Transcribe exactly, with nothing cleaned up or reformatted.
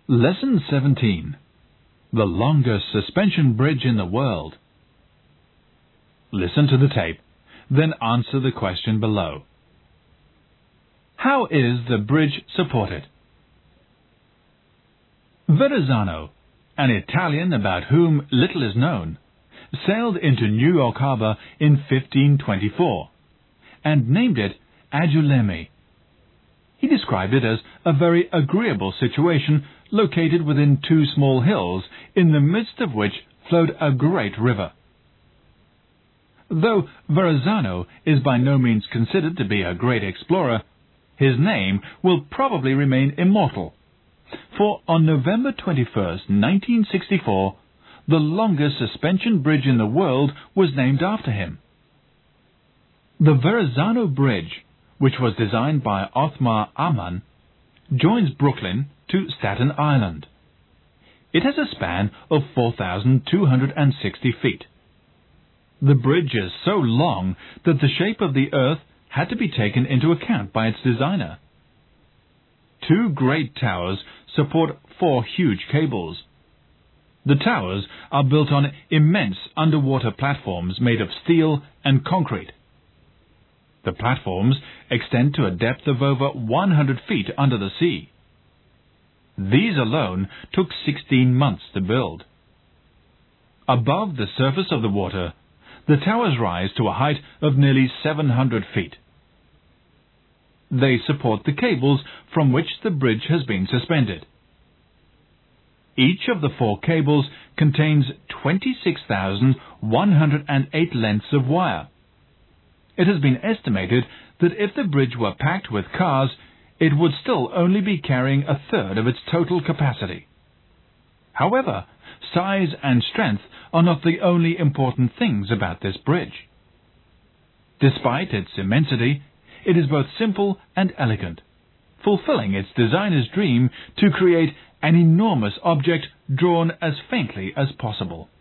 Lesson seventeen. The longest suspension bridge in the world. Listen to the tape, then answer the question below. How is the bridge supported? Verrazzano, an Italian about whom little is known, sailed into New York Harbor in fifteen twenty-four and named it Angoulême. He described it as a very agreeable situation located within two small hills, in the midst of which flowed a great river. Though Verrazzano is by no means considered to be a great explorer, his name will probably remain immortal, for on November twenty-first, nineteen sixty-four, the longest suspension bridge in the world was named after him. The Verrazzano Bridge, which was designed by Othmar Ammann, joins Brooklyn to Staten Island. It has a span of four thousand two hundred sixty feet. The bridge is so long that the shape of the Earth had to be taken into account by its designer. Two great towers support four huge cables. The towers are built on immense underwater platforms made of steel and concrete. The platforms extend to a depth of over one hundred feet under the sea. These alone took sixteen months to build. Above the surface of the water, the towers rise to a height of nearly seven hundred feet. They support the cables from which the bridge has been suspended. Each of the four cables contains twenty-six thousand one hundred eight lengths of wire. It has been estimated that if the bridge were packed with cars, it would still only be carrying a third of its total capacity. However, size and strength are not the only important things about this bridge. Despite its immensity, it is both simple and elegant, fulfilling its designer's dream to create an enormous object drawn as faintly as possible.